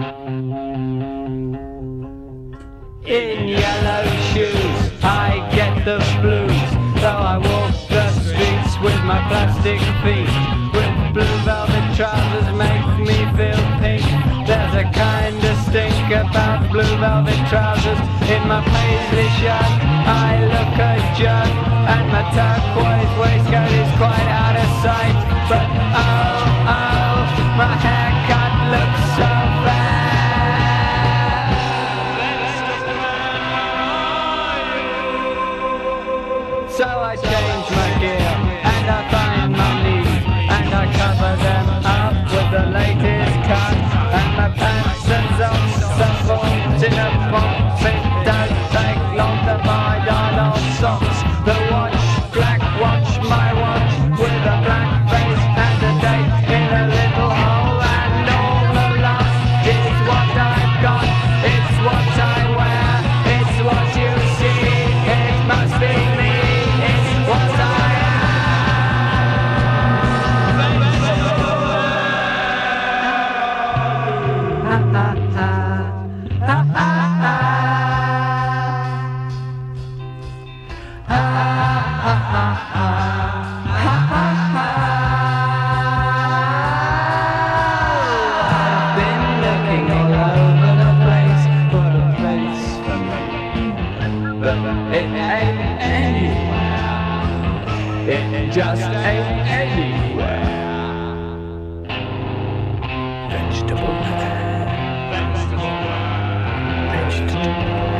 In yellow shoes, I get the blues. Though I walk the streets with my plastic feet, with blue velvet trousers make me feel pink. There's a kind of stink about blue velvet trousers. In my paisley shirt, I look a jerk, and my turquoise waistcoat is quite out of sight. But oh, oh, my haircut looks so bad. So I change my gear, and I find my knees, and I cover them up with the latest cut. And my pants and socks are formed in a box. It does take long to find on old socks. The watch, black watch, my watch, with a black face and a date in a little hole. And all the love is what I've got, it's what I wear, it's what you see, it must be me. What I I've been looking all over the place for a place for me, but it ain't anywhere. It just ain't anywhere. Vegetable man. Vegetable man. Vegetable man.